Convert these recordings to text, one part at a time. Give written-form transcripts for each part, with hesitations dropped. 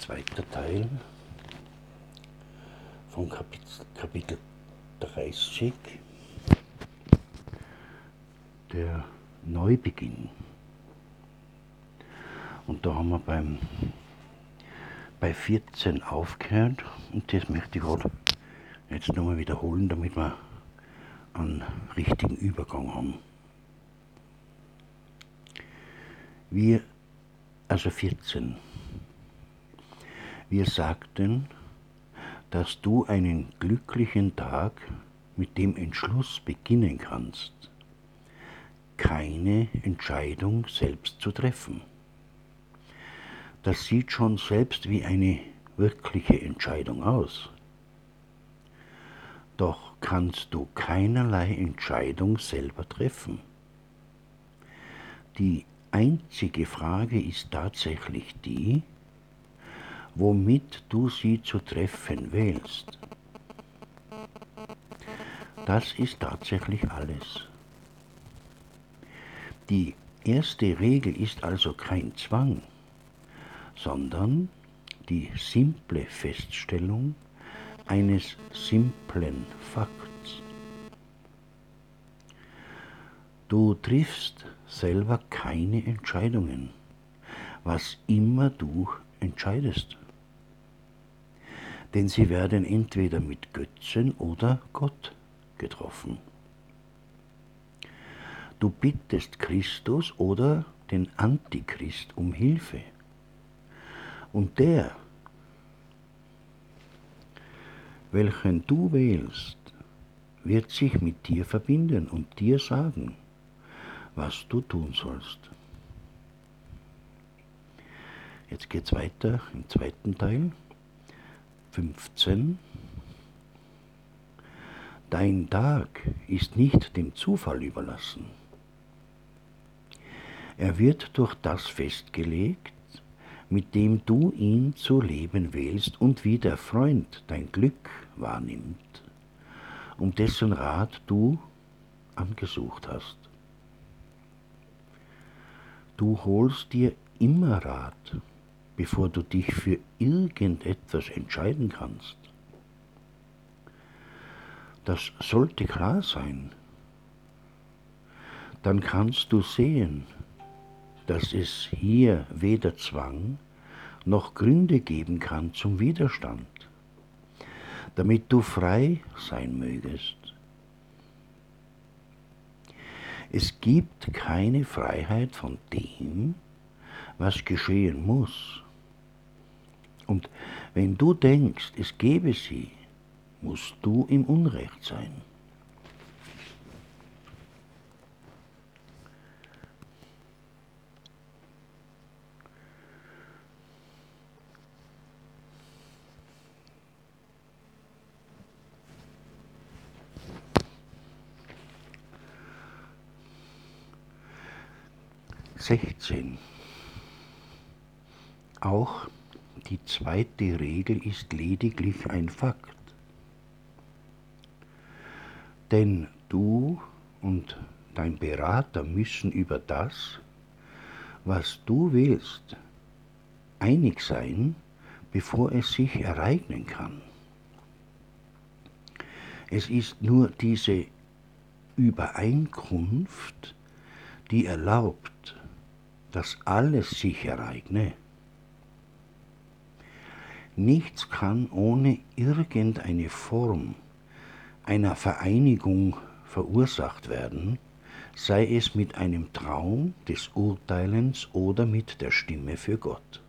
zweiter Teil von Kapitel 30, der Neubeginn. Und da haben wir bei 14 aufgehört und das möchte ich gerade jetzt nochmal wiederholen, damit wir einen richtigen Übergang haben. Also 14. Wir sagten, dass du einen glücklichen Tag mit dem Entschluss beginnen kannst, keine Entscheidung selbst zu treffen. Das sieht schon selbst wie eine wirkliche Entscheidung aus. Doch kannst du keinerlei Entscheidung selber treffen. Die einzige Frage ist tatsächlich die, womit du sie zu treffen wählst. Das ist tatsächlich alles. Die erste Regel ist also kein Zwang, sondern die simple Feststellung eines simplen Fakts. Du triffst selber keine Entscheidungen, was immer du entscheidest. Denn sie werden entweder mit Götzen oder Gott getroffen. Du bittest Christus oder den Antichrist um Hilfe. Und der, welchen du wählst, wird sich mit dir verbinden und dir sagen, was du tun sollst. Jetzt geht's weiter im zweiten Teil, 15. Dein Tag ist nicht dem Zufall überlassen. Er wird durch das festgelegt, mit dem du ihn zu leben wählst und wie der Freund dein Glück wahrnimmt, um dessen Rat du angesucht hast. Du holst dir immer Rat, bevor du dich für irgendetwas entscheiden kannst. Das sollte klar sein. Dann kannst du sehen, dass es hier weder Zwang noch Gründe geben kann zum Widerstand, damit du frei sein mögest. Es gibt keine Freiheit von dem, was geschehen muss. Und wenn du denkst, es gäbe sie, musst du im Unrecht sein. Auch die zweite Regel ist lediglich ein Fakt. Denn du und dein Berater müssen über das, was du willst, einig sein, bevor es sich ereignen kann. Es ist nur diese Übereinkunft, die erlaubt, dass alles sich ereigne. Nichts kann ohne irgendeine Form einer Vereinigung verursacht werden, sei es mit einem Traum des Urteilens oder mit der Stimme für Gott.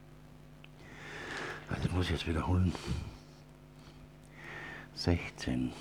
Das muss ich jetzt wiederholen. 16.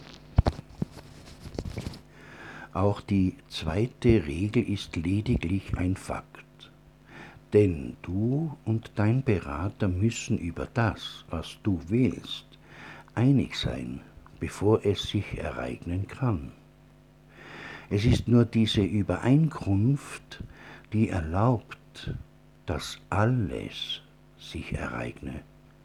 Auch die zweite Regel ist lediglich ein Fakt. Denn du und dein Berater müssen über das, was du willst, einig sein, bevor es sich ereignen kann. Es ist nur diese Übereinkunft, die erlaubt, dass alles sich ereigne.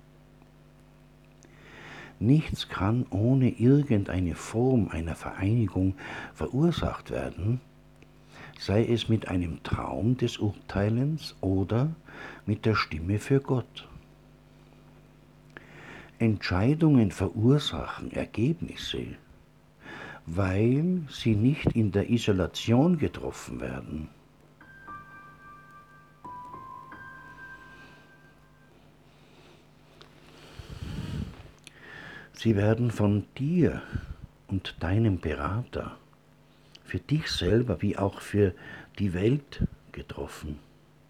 Nichts kann ohne irgendeine Form einer Vereinigung verursacht werden, sei es mit einem Traum des Urteilens oder mit der Stimme für Gott. Entscheidungen verursachen Ergebnisse, weil sie nicht in der Isolation getroffen werden. Sie werden von dir und deinem Berater, für dich selber wie auch für die Welt getroffen.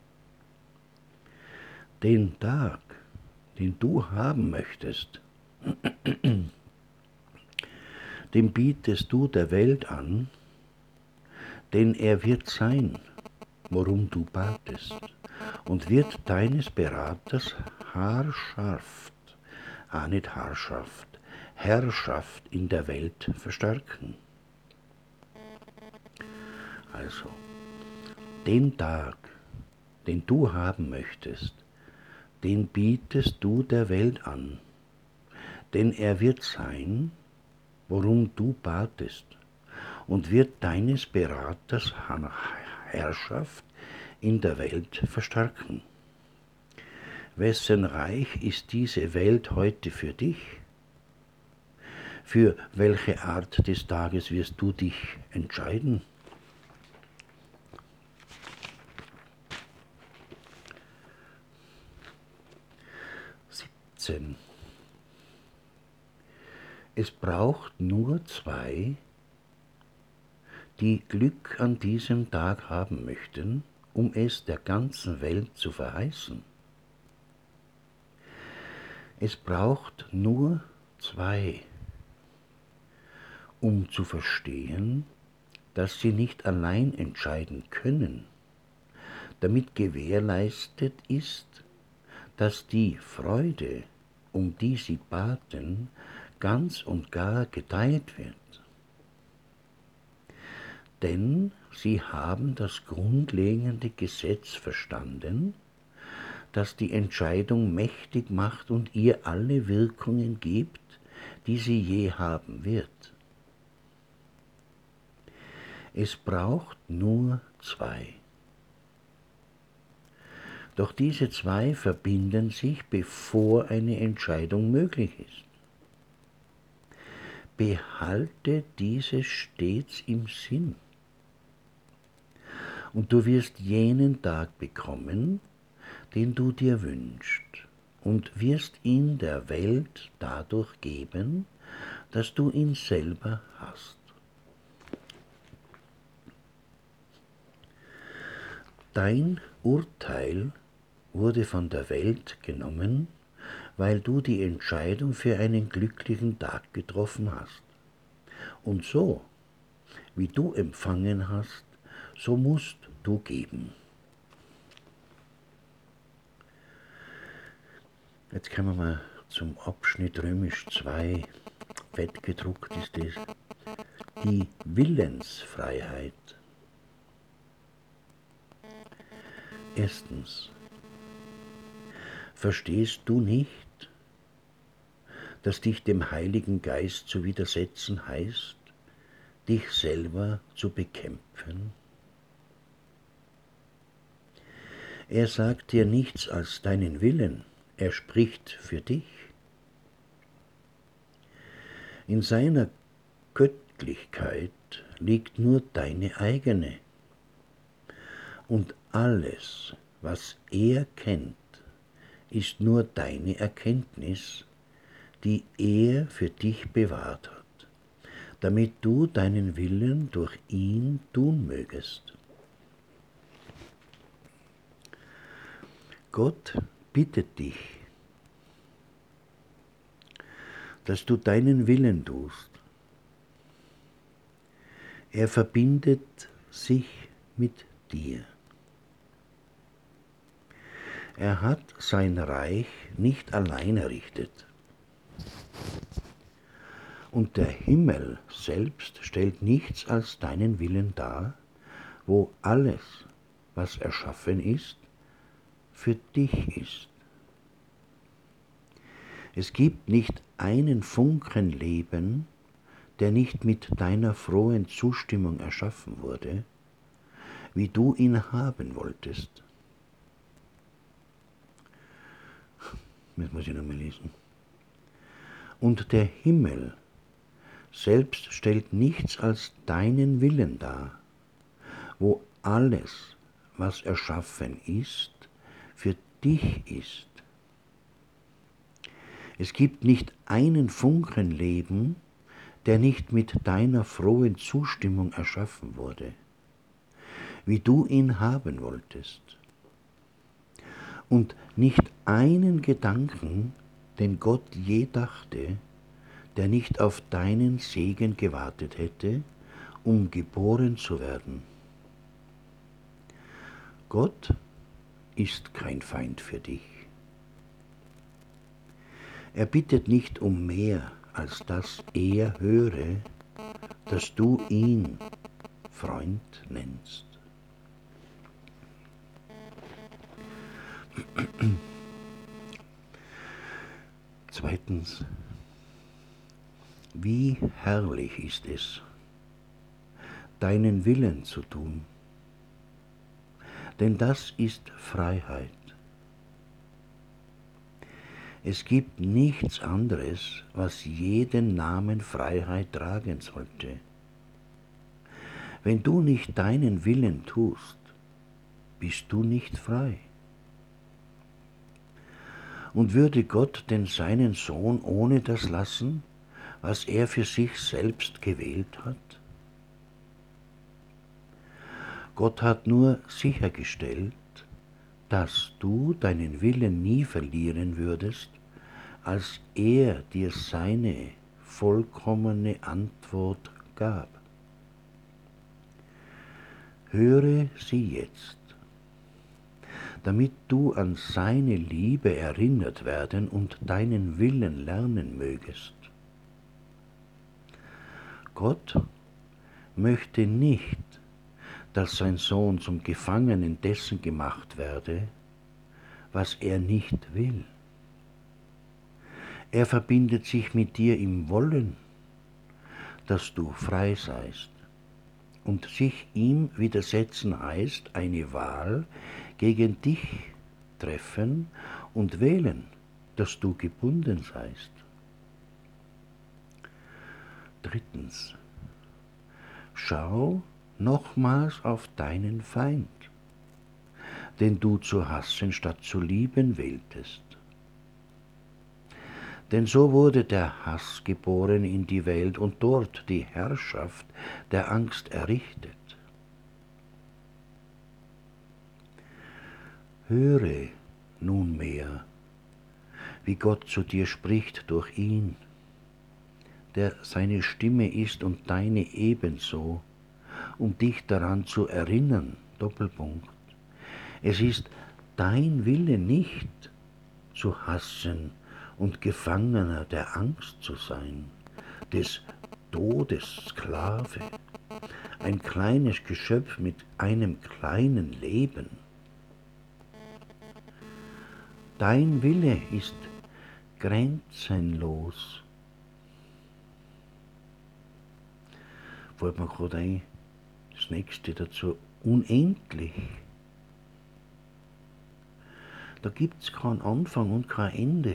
Den Tag, den du haben möchtest, den bietest du der Welt an, denn er wird sein, worum du batest, und wird deines Beraters Haarschaft, nicht Haarschaft, Herrschaft in der Welt verstärken. Also, den Tag, den du haben möchtest, den bietest du der Welt an, denn er wird sein, worum du batest, und wird deines Beraters Herrschaft in der Welt verstärken. Wessen Reich ist diese Welt heute für dich? Für welche Art des Tages wirst du dich entscheiden? Es braucht nur zwei, die Glück an diesem Tag haben möchten, um es der ganzen Welt zu verheißen. Es braucht nur zwei, um zu verstehen, dass sie nicht allein entscheiden können, damit gewährleistet ist, dass die Freude, um die sie baten, ganz und gar geteilt wird. Denn sie haben das grundlegende Gesetz verstanden, das die Entscheidung mächtig macht und ihr alle Wirkungen gibt, die sie je haben wird. Es braucht nur zwei. Doch diese zwei verbinden sich, bevor eine Entscheidung möglich ist. Behalte dieses stets im Sinn, und du wirst jenen Tag bekommen, den du dir wünschst, und wirst ihn der Welt dadurch geben, dass du ihn selber hast. Dein Urteil wurde von der Welt genommen, weil du die Entscheidung für einen glücklichen Tag getroffen hast. Und so, wie du empfangen hast, so musst du geben. Jetzt kommen wir mal zum Abschnitt Römisch 2. Fett gedruckt ist es. Die Willensfreiheit. Erstens. Verstehst du nicht, dass dich dem Heiligen Geist zu widersetzen heißt, dich selber zu bekämpfen? Er sagt dir nichts als deinen Willen, er spricht für dich. In seiner Göttlichkeit liegt nur deine eigene. Und alles, was er kennt, ist nur deine Erkenntnis, die er für dich bewahrt hat, damit du deinen Willen durch ihn tun mögest. Gott bittet dich, dass du deinen Willen tust. Er verbindet sich mit dir. Er hat sein Reich nicht allein errichtet. Und der Himmel selbst stellt nichts als deinen Willen dar, wo alles, was erschaffen ist, für dich ist. Es gibt nicht einen Funken Leben, der nicht mit deiner frohen Zustimmung erschaffen wurde, wie du ihn haben wolltest. Das muss ich nochmal lesen. Und der Himmel selbst stellt nichts als deinen Willen dar, wo alles, was erschaffen ist, für dich ist. Es gibt nicht einen Funken Leben, der nicht mit deiner frohen Zustimmung erschaffen wurde, wie du ihn haben wolltest. Und nicht einen Gedanken, den Gott je dachte, der nicht auf deinen Segen gewartet hätte, um geboren zu werden. Gott ist kein Feind für dich. Er bittet nicht um mehr, als dass er höre, dass du ihn Freund nennst. Zweitens, wie herrlich ist es, deinen Willen zu tun, denn das ist Freiheit. Es gibt nichts anderes, was jeden Namen Freiheit tragen sollte. Wenn du nicht deinen Willen tust, bist du nicht frei. Und würde Gott denn seinen Sohn ohne das lassen, was er für sich selbst gewählt hat? Gott hat nur sichergestellt, dass du deinen Willen nie verlieren würdest, als er dir seine vollkommene Antwort gab. Höre sie jetzt, damit du an seine Liebe erinnert werden und deinen Willen lernen mögest. Gott möchte nicht, dass sein Sohn zum Gefangenen dessen gemacht werde, was er nicht will. Er verbindet sich mit dir im Wollen, dass du frei seist. Und sich ihm widersetzen heißt eine Wahl gegen dich treffen und wählen, dass du gebunden seist. Drittens, schau nochmals auf deinen Feind, den du zu hassen statt zu lieben wähltest. Denn so wurde der Hass geboren in die Welt und dort die Herrschaft der Angst errichtet. Höre nunmehr, wie Gott zu dir spricht durch ihn, der seine Stimme ist und deine ebenso, um dich daran zu erinnern, Doppelpunkt. Es ist dein Wille nicht, zu hassen und Gefangener der Angst zu sein, des Todes Sklave, ein kleines Geschöpf mit einem kleinen Leben. Dein Wille ist grenzenlos. Fällt mir gerade ein, das nächste dazu, unendlich. Da gibt es keinen Anfang und kein Ende.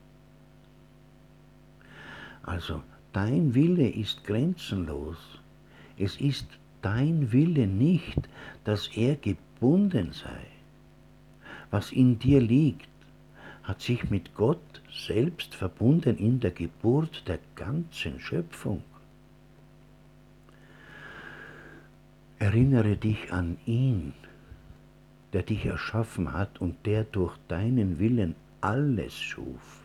Also, dein Wille ist grenzenlos. Es ist dein Wille nicht, dass er gebunden sei. Was in dir liegt, hat sich mit Gott selbst verbunden in der Geburt der ganzen Schöpfung. Erinnere dich an ihn, der dich erschaffen hat und der durch deinen Willen alles schuf.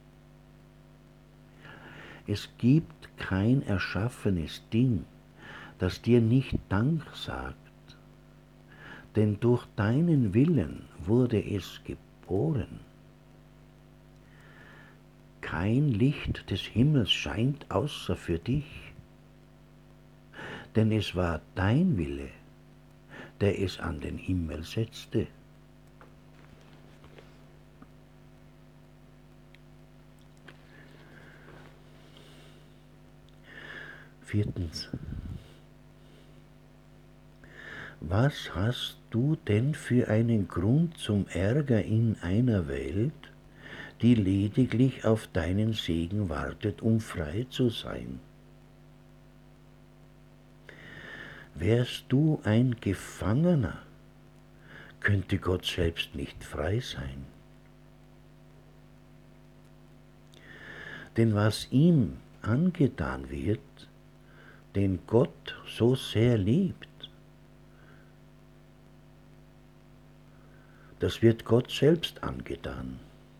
Es gibt kein erschaffenes Ding, das dir nicht Dank sagt, denn durch deinen Willen wurde es geboren. Kein Licht des Himmels scheint außer für dich, denn es war dein Wille, der es an den Himmel setzte. Viertens. Was hast du denn für einen Grund zum Ärger in einer Welt, die lediglich auf deinen Segen wartet, um frei zu sein. Wärst du ein Gefangener, könnte Gott selbst nicht frei sein. Denn was ihm angetan wird, den Gott so sehr liebt, das wird Gott selbst angetan.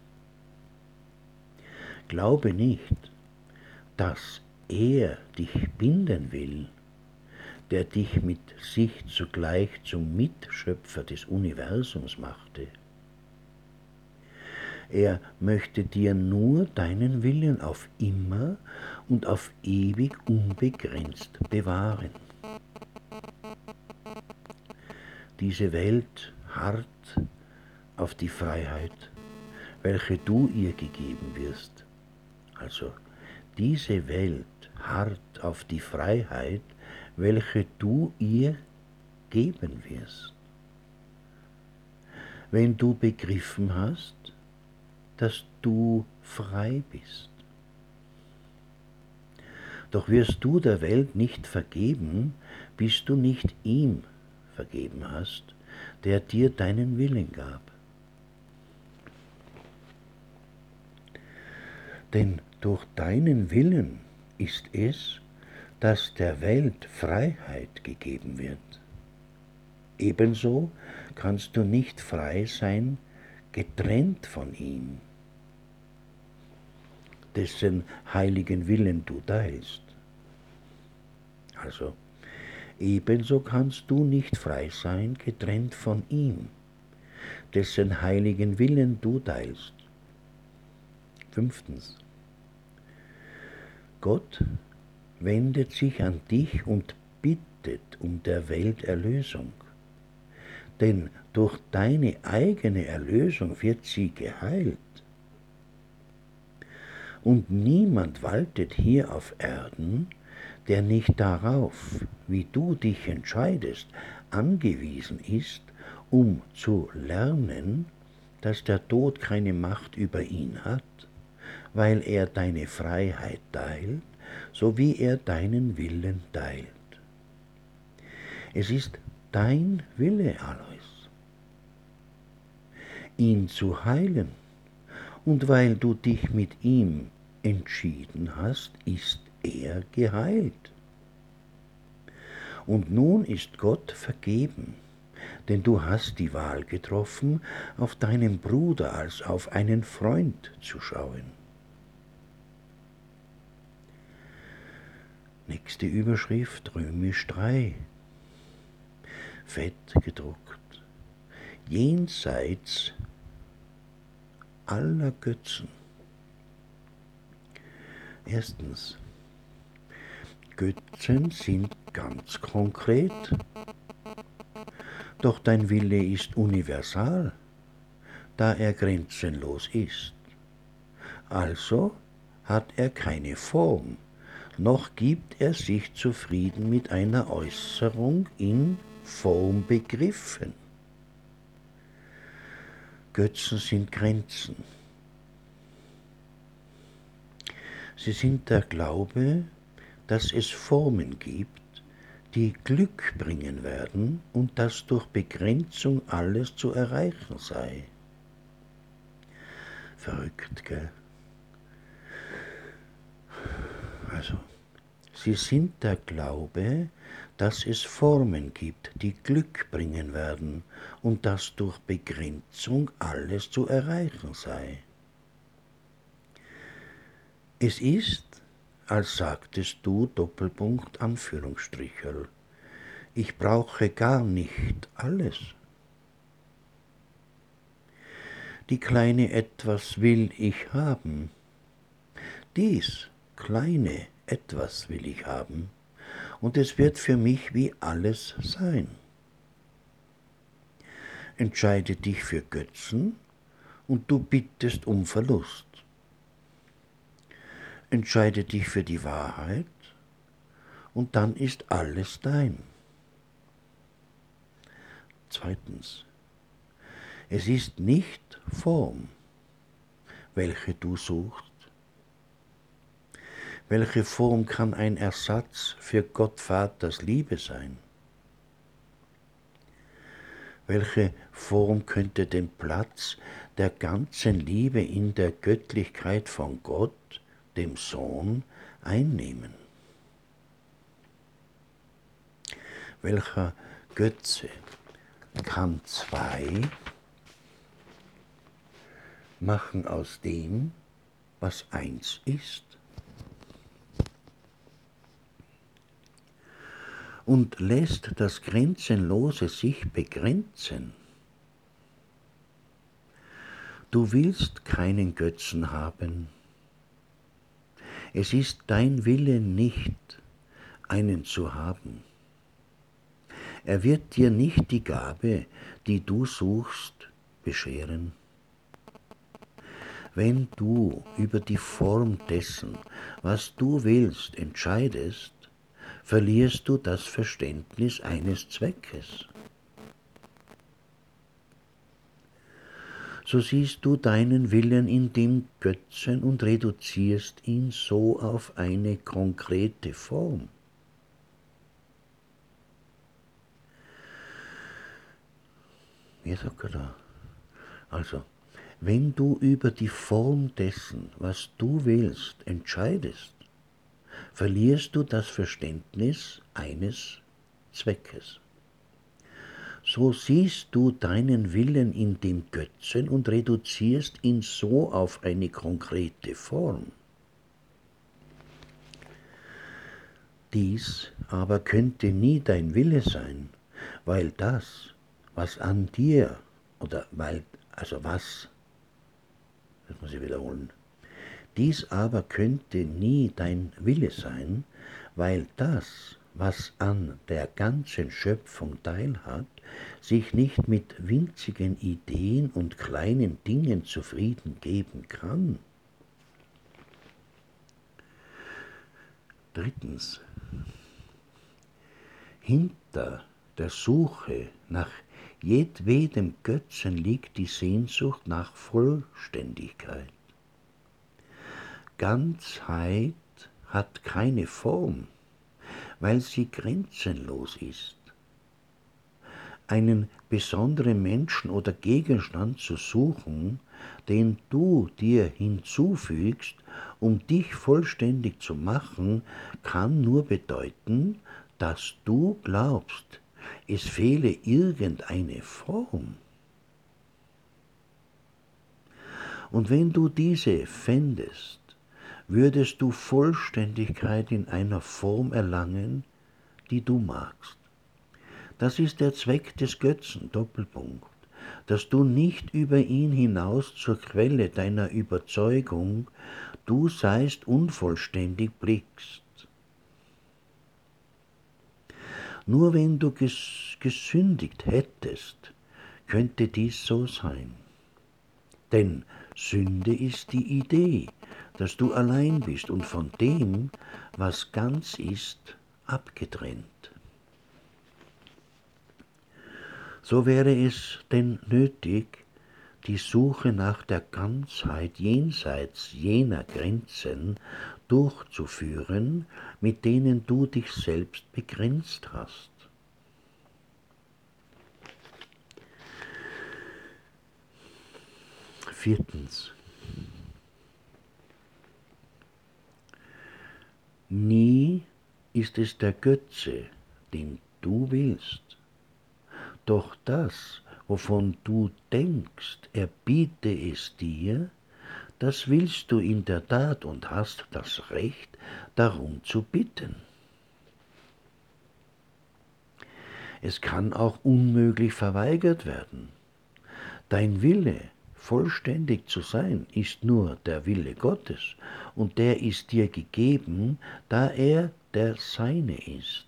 Glaube nicht, dass er dich binden will, der dich mit sich zugleich zum Mitschöpfer des Universums machte. Er möchte dir nur deinen Willen auf immer und auf ewig unbegrenzt bewahren. Diese Welt harrt auf die Freiheit, welche du ihr gegeben wirst. Also, diese Welt harrt auf die Freiheit, welche du ihr geben wirst. Wenn du begriffen hast, dass du frei bist. Doch wirst du der Welt nicht vergeben, bis du nicht ihm vergeben hast, der dir deinen Willen gab. Denn durch deinen Willen ist es, dass der Welt Freiheit gegeben wird. Ebenso kannst du nicht frei sein, getrennt von ihm, dessen heiligen Willen du teilst. Also, ebenso kannst du nicht frei sein, getrennt von ihm, dessen heiligen Willen du teilst. 5. Gott wendet sich an dich und bittet um der Welt Erlösung. Denn durch deine eigene Erlösung wird sie geheilt. Und niemand waltet hier auf Erden, der nicht darauf, wie du dich entscheidest, angewiesen ist, um zu lernen, dass der Tod keine Macht über ihn hat, weil er deine Freiheit teilt, so wie er deinen Willen teilt. Es ist dein Wille, Alois, ihn zu heilen, und weil du dich mit ihm entschieden hast, ist er geheilt. Und nun ist Gott vergeben, denn du hast die Wahl getroffen, auf deinen Bruder als auf einen Freund zu schauen. Nächste Überschrift, Römisch 3, fett gedruckt. Jenseits aller Götzen. Erstens, Götzen sind ganz konkret, doch dein Wille ist universal, da er grenzenlos ist. Also hat er keine Form, noch gibt er sich zufrieden mit einer Äußerung in Form begriffen. Götzen sind Grenzen. Sie sind der Glaube, dass es Formen gibt, die Glück bringen werden und dass durch Begrenzung alles zu erreichen sei. Verrückt, gell? Also, sie sind der Glaube, dass es Formen gibt, die Glück bringen werden und dass durch Begrenzung alles zu erreichen sei. Es ist, als sagtest du, Doppelpunkt, Anführungsstricherl, ich brauche gar nicht alles. Die kleine Etwas will ich haben. Dies kleine Etwas will ich haben, und es wird für mich wie alles sein. Entscheide dich für Götzen, und du bittest um Verlust. Entscheide dich für die Wahrheit, und dann ist alles dein. 2. Es ist nicht Form, welche du suchst? Welche Form kann ein Ersatz für Gott Vaters Liebe sein? Welche Form könnte den Platz der ganzen Liebe in der Göttlichkeit von Gott, dem Sohn, einnehmen? Welcher Götze kann zwei machen aus dem, was eins ist? Und lässt das Grenzenlose sich begrenzen? Du willst keinen Götzen haben. Es ist dein Wille nicht, einen zu haben. Er wird dir nicht die Gabe, die du suchst, bescheren. Wenn du über die Form dessen, was du willst, entscheidest, verlierst du das Verständnis eines Zweckes. So siehst du deinen Willen in dem Götzen und reduzierst ihn so auf eine konkrete Form. Wie sagt er da? Also, wenn du über die Form dessen, was du willst, entscheidest, verlierst du das Verständnis eines Zweckes. So siehst du deinen Willen in dem Götzen und reduzierst ihn so auf eine konkrete Form. Dies aber könnte nie dein Wille sein, weil das, was an dir, oder das muss ich wiederholen, dies aber könnte nie dein Wille sein, weil das, was an der ganzen Schöpfung teilhat, sich nicht mit winzigen Ideen und kleinen Dingen zufrieden geben kann. Drittens, hinter der Suche nach jedwedem Götzen liegt die Sehnsucht nach Vollständigkeit. Ganzheit hat keine Form, weil sie grenzenlos ist. Einen besonderen Menschen oder Gegenstand zu suchen, den du dir hinzufügst, um dich vollständig zu machen, kann nur bedeuten, dass du glaubst, es fehle irgendeine Form. Und wenn du diese fändest, würdest du Vollständigkeit in einer Form erlangen, die du magst. Das ist der Zweck des Götzen, Doppelpunkt, dass du nicht über ihn hinaus zur Quelle deiner Überzeugung, du seist unvollständig, blickst. Nur wenn du gesündigt hättest, könnte dies so sein. Denn Sünde ist die Idee, dass du allein bist und von dem, was ganz ist, abgetrennt. So wäre es denn nötig, die Suche nach der Ganzheit jenseits jener Grenzen durchzuführen, mit denen du dich selbst begrenzt hast. Viertens. Nie ist es der Götze, den du willst. Doch das, wovon du denkst, er biete es dir, das willst du in der Tat und hast das Recht, darum zu bitten. Es kann auch unmöglich verweigert werden. Dein Wille, vollständig zu sein, ist nur der Wille Gottes, und der ist dir gegeben, da er der Seine ist.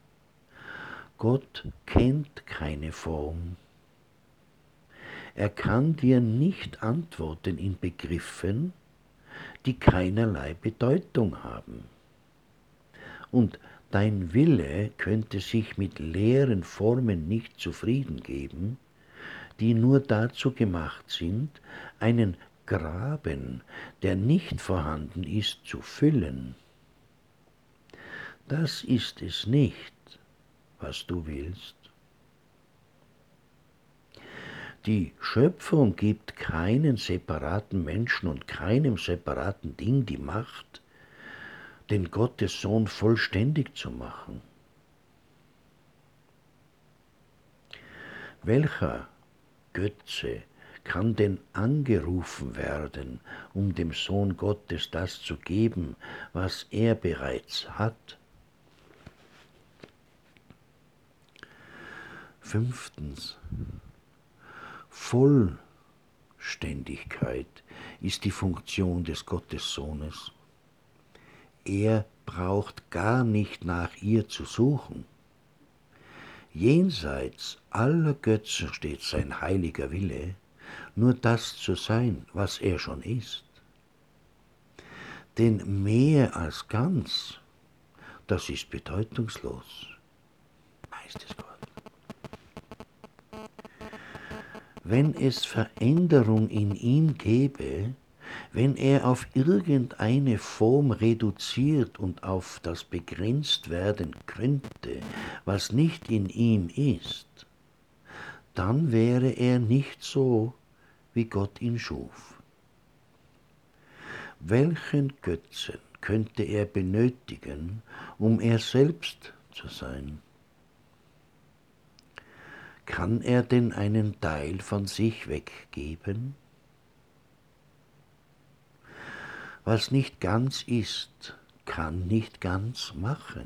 Gott kennt keine Form. Er kann dir nicht antworten in Begriffen, die keinerlei Bedeutung haben. Und dein Wille könnte sich mit leeren Formen nicht zufrieden geben, die nur dazu gemacht sind, einen Graben, der nicht vorhanden ist, zu füllen. Das ist es nicht, was du willst. Die Schöpfung gibt keinen separaten Menschen und keinem separaten Ding die Macht, den Gottes Sohn vollständig zu machen. Welcher Götze kann denn angerufen werden, um dem Sohn Gottes das zu geben, was er bereits hat? 5. Vollständigkeit ist die Funktion des Gottessohnes. Er braucht gar nicht nach ihr zu suchen. Jenseits aller Götzen steht sein heiliger Wille, nur das zu sein, was er schon ist. Denn mehr als ganz, das ist bedeutungslos. Meistes Gott. Wenn es Veränderung in ihm gäbe, wenn er auf irgendeine Form reduziert und auf das begrenzt werden könnte, was nicht in ihm ist, dann wäre er nicht so, wie Gott ihn schuf. Welchen Götzen könnte er benötigen, um er selbst zu sein? Kann er denn einen Teil von sich weggeben? Was nicht ganz ist, kann nicht ganz machen.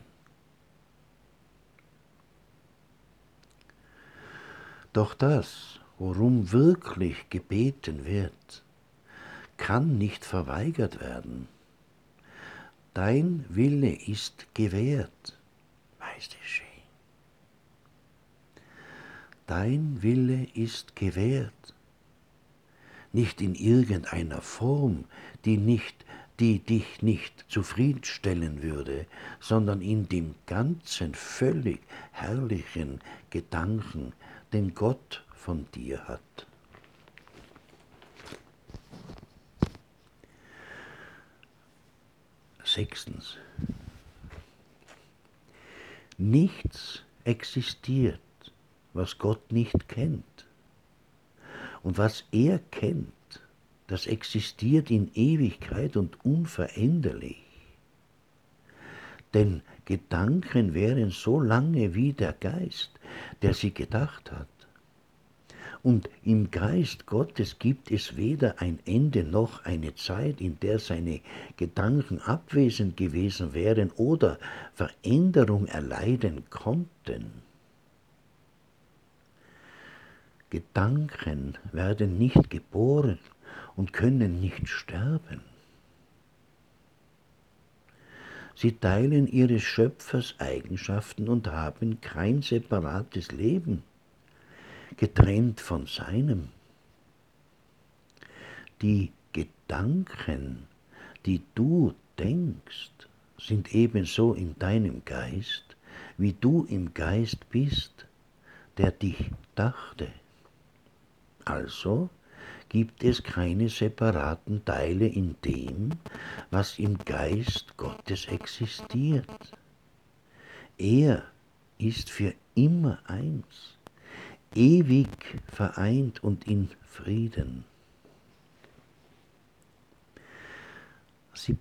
Doch das, worum wirklich gebeten wird, kann nicht verweigert werden. Dein Wille ist gewährt, Meister Schee. Dein Wille ist gewährt. Nicht in irgendeiner Form, die dich nicht zufriedenstellen würde, sondern in dem ganzen völlig herrlichen Gedanken, den Gott von dir hat. Sechstens. Nichts existiert, was Gott nicht kennt. Und was er kennt, das existiert in Ewigkeit und unveränderlich. Denn Gedanken wären so lange wie der Geist, der sie gedacht hat. Und im Geist Gottes gibt es weder ein Ende noch eine Zeit, in der seine Gedanken abwesend gewesen wären oder Veränderung erleiden konnten. Gedanken werden nicht geboren und können nicht sterben. Sie teilen ihres Schöpfers Eigenschaften und haben kein separates Leben, getrennt von seinem. Die Gedanken, die du denkst, sind ebenso in deinem Geist, wie du im Geist bist, der dich dachte. Also gibt es keine separaten Teile in dem, was im Geist Gottes existiert. Er ist für immer eins, ewig vereint und in Frieden. 7.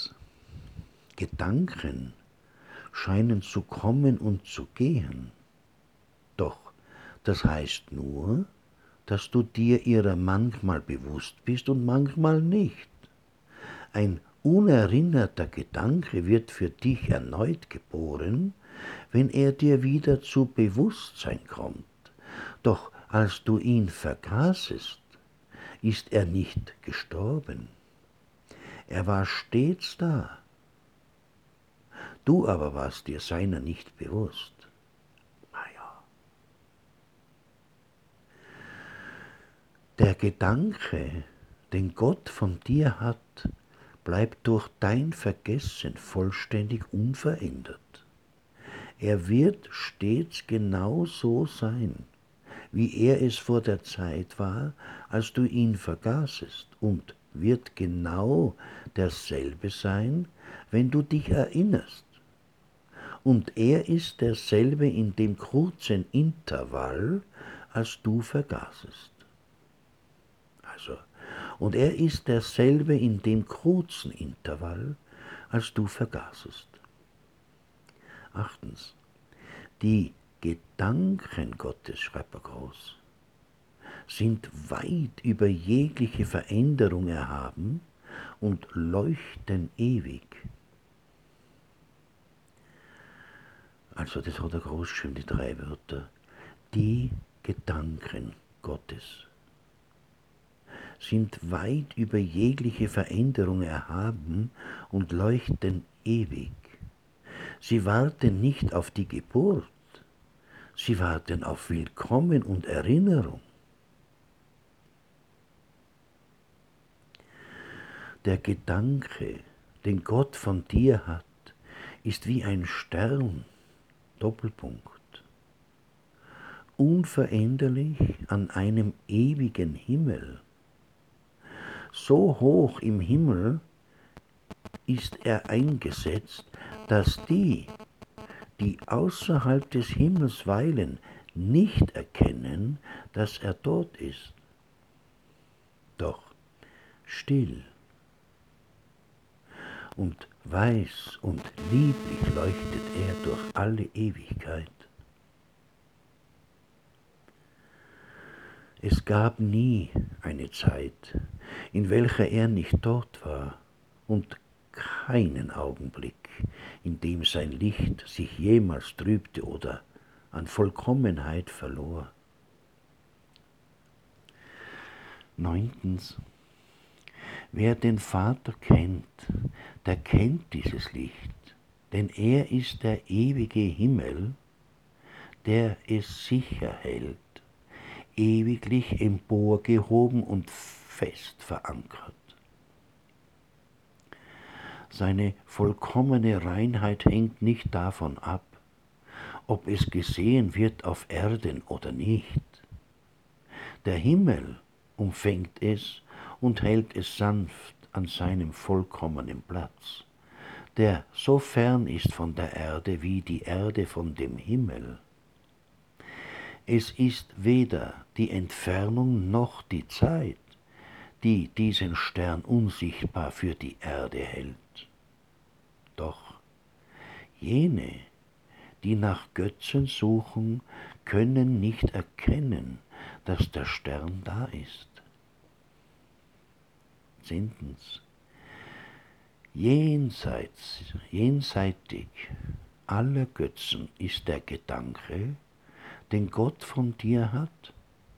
Gedanken scheinen zu kommen und zu gehen. Doch das heißt nur, dass du dir ihrer manchmal bewusst bist und manchmal nicht. Ein unerinnerter Gedanke wird für dich erneut geboren, wenn er dir wieder zu Bewusstsein kommt. Doch als du ihn vergaßest, ist er nicht gestorben. Er war stets da. Du aber warst dir seiner nicht bewusst. Der Gedanke, den Gott von dir hat, bleibt durch dein Vergessen vollständig unverändert. Er wird stets genau so sein, wie er es vor der Zeit war, als du ihn vergaßest, und wird genau derselbe sein, wenn du dich erinnerst. Und er ist derselbe in dem kurzen Intervall, als du vergaßest. Also, und er ist derselbe in dem kurzen Intervall, als du vergaßest. Achtens, die Gedanken Gottes, schreibt er groß, sind weit über jegliche Veränderung erhaben und leuchten ewig. Also das hat er groß geschrieben, die 3 Wörter. Die Gedanken Gottes sind weit über jegliche Veränderung erhaben und leuchten ewig. Sie warten nicht auf die Geburt, sie warten auf Willkommen und Erinnerung. Der Gedanke, den Gott von dir hat, ist wie ein Stern, Doppelpunkt, unveränderlich an einem ewigen Himmel. So hoch im Himmel ist er eingesetzt, dass die, die außerhalb des Himmels weilen, nicht erkennen, dass er dort ist. Doch still und weiß und lieblich leuchtet er durch alle Ewigkeit. Es gab nie eine Zeit, in welcher er nicht dort war, und keinen Augenblick, in dem sein Licht sich jemals trübte oder an Vollkommenheit verlor. 9. Wer den Vater kennt, der kennt dieses Licht, denn er ist der ewige Himmel, der es sicher hält, ewiglich emporgehoben und fest verankert. Seine vollkommene Reinheit hängt nicht davon ab, ob es gesehen wird auf Erden oder nicht. Der Himmel umfängt es und hält es sanft an seinem vollkommenen Platz, der so fern ist von der Erde wie die Erde von dem Himmel. Es ist weder die Entfernung noch die Zeit, die diesen Stern unsichtbar für die Erde hält. Doch jene, die nach Götzen suchen, können nicht erkennen, dass der Stern da ist. 10. Jenseitig aller Götzen ist der Gedanke, den Gott von dir hat,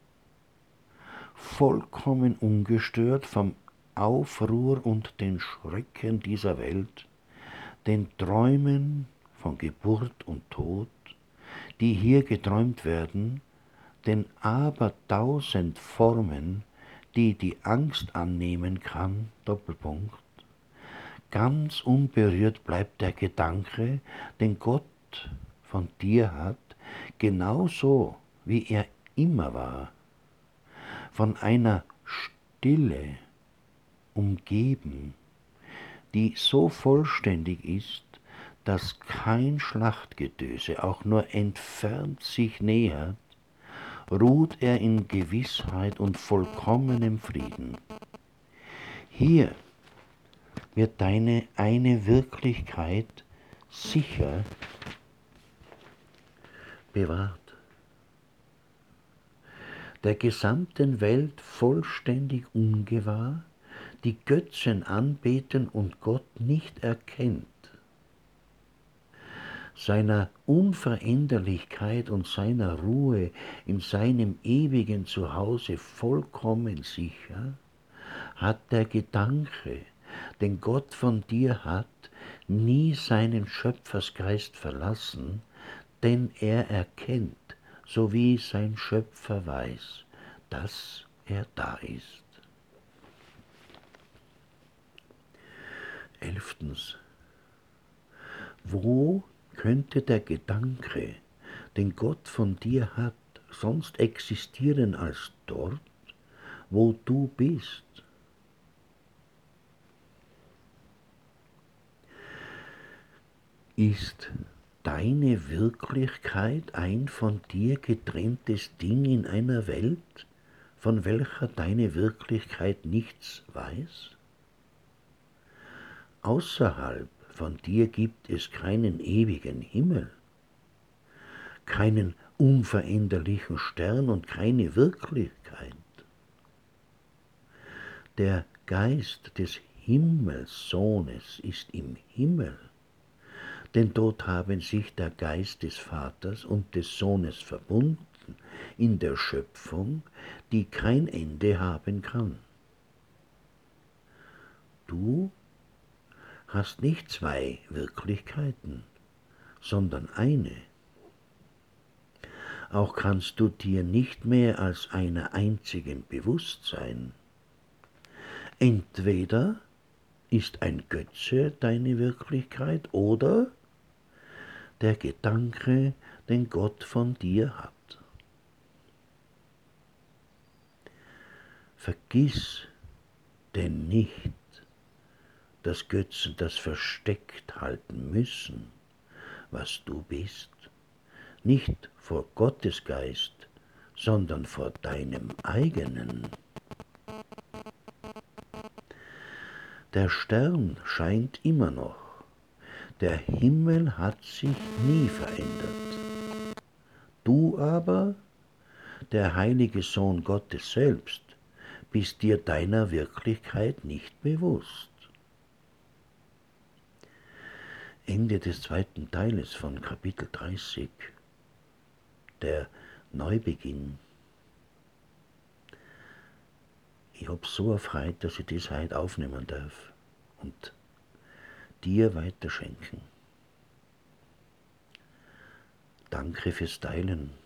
vollkommen ungestört vom Aufruhr und den Schrecken dieser Welt, den Träumen von Geburt und Tod, die hier geträumt werden, den abertausend Formen, die die Angst annehmen kann, Doppelpunkt. Ganz unberührt bleibt der Gedanke, den Gott von dir hat, genauso wie er immer war, von einer Stille umgeben, die so vollständig ist, dass kein Schlachtgetöse auch nur entfernt sich nähert, ruht er in Gewissheit und vollkommenem Frieden. Hier wird deine eine Wirklichkeit sicher bewahrt. Der gesamten Welt vollständig ungewahr, die Götzen anbeten und Gott nicht erkennt. Seiner Unveränderlichkeit und seiner Ruhe in seinem ewigen Zuhause vollkommen sicher, hat der Gedanke, den Gott von dir hat, nie seinen Schöpfersgeist verlassen, denn er erkennt, so wie sein Schöpfer weiß, dass er da ist. 11. Wo könnte der Gedanke, den Gott von dir hat, sonst existieren als dort, wo du bist? Ist deine Wirklichkeit ein von dir getrenntes Ding in einer Welt, von welcher deine Wirklichkeit nichts weiß? Außerhalb von dir gibt es keinen ewigen Himmel, keinen unveränderlichen Stern und keine Wirklichkeit. Der Geist des Himmelssohnes ist im Himmel, denn dort haben sich der Geist des Vaters und des Sohnes verbunden in der Schöpfung, die kein Ende haben kann. Du hast nicht zwei Wirklichkeiten, sondern eine. Auch kannst du dir nicht mehr als einer einzigen bewusst sein. Entweder ist ein Götze deine Wirklichkeit oder der Gedanke, den Gott von dir hat. Vergiss denn nicht, dass Götzen das versteckt halten müssen, was du bist, nicht vor Gottes Geist, sondern vor deinem eigenen. Der Stern scheint immer noch, der Himmel hat sich nie verändert. Du aber, der heilige Sohn Gottes selbst, bist dir deiner Wirklichkeit nicht bewusst. Ende des zweiten Teiles von Kapitel 30, der Neubeginn. Ich hab so erfreut, dass ich das heute aufnehmen darf und dir weiterschenken. Danke fürs Teilen.